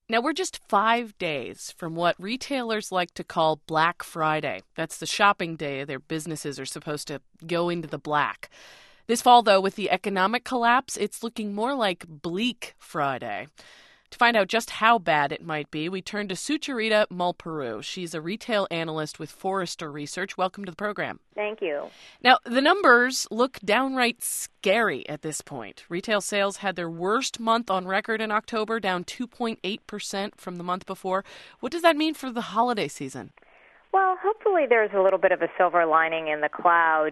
Now, we're just 5 days from what retailers like to call Black Friday. That's the shopping day their businesses are supposed to go into the black. This fall, though, with the economic collapse, it's looking more like Bleak Friday. To find out just how bad it might be, we turn to Sucharita Mulperu. She's a retail analyst with Forrester Research. Welcome to the program. Thank you. Now, the numbers look downright scary at this point. Retail sales had their worst month on record in October, down 2.8% from the month before. What does that mean for the holiday season? Well, hopefully there's a little bit of a silver lining in the cloud.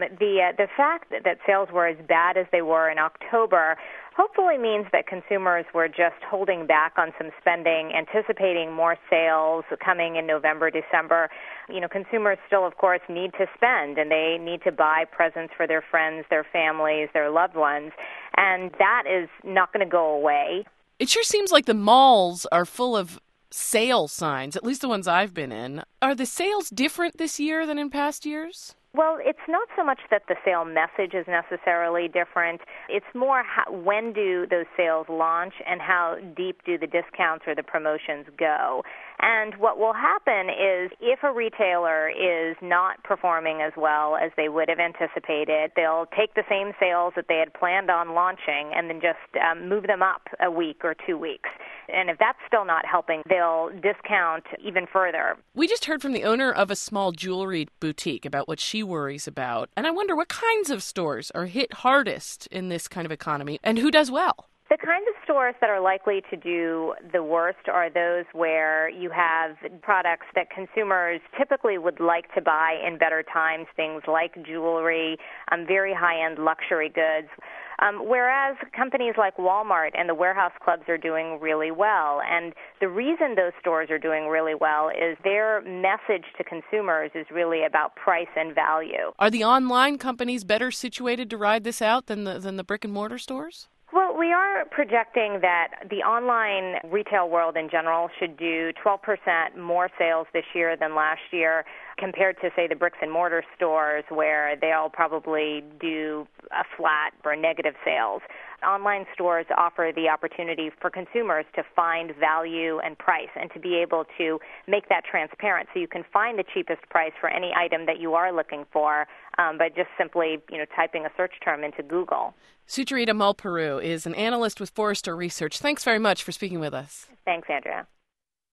The fact that sales were as bad as they were in October hopefully means that consumers were just holding back on some spending, anticipating more sales coming in November, December. You know, consumers still, of course, need to spend, and they need to buy presents for their friends, their families, their loved ones, and that is not going to go away. It sure seems like the malls are full of sale signs, at least the ones I've been in. Are the sales different this year than in past years? Well, it's not so much that the sale message is necessarily different. It's more when do those sales launch and how deep do the discounts or the promotions go. And what will happen is if a retailer is not performing as well as they would have anticipated, they'll take the same sales that they had planned on launching and then just move them up a week or 2 weeks. And if that's still not helping, they'll discount even further. We just heard from the owner of a small jewelry boutique about what she worries about. And I wonder what kinds of stores are hit hardest in this kind of economy and who does well? The kinds of stores that are likely to do the worst are those where you have products that consumers typically would like to buy in better times, things like jewelry, very high-end luxury goods. Whereas companies like Walmart and the warehouse clubs are doing really well. And the reason those stores are doing really well is their message to consumers is really about price and value. Are the online companies better situated to ride this out than the brick-and-mortar stores? Well, we are projecting that the online retail world in general should do 12% more sales this year than last year compared to, say, the bricks and mortar stores where they'll probably do a flat or negative sales. Online stores offer the opportunity for consumers to find value and price and to be able to make that transparent so you can find the cheapest price for any item that you are looking for by just simply, typing a search term into Google. Sucharita Mulperu is an analyst with Forrester Research. Thanks very much for speaking with us. Thanks, Andrea.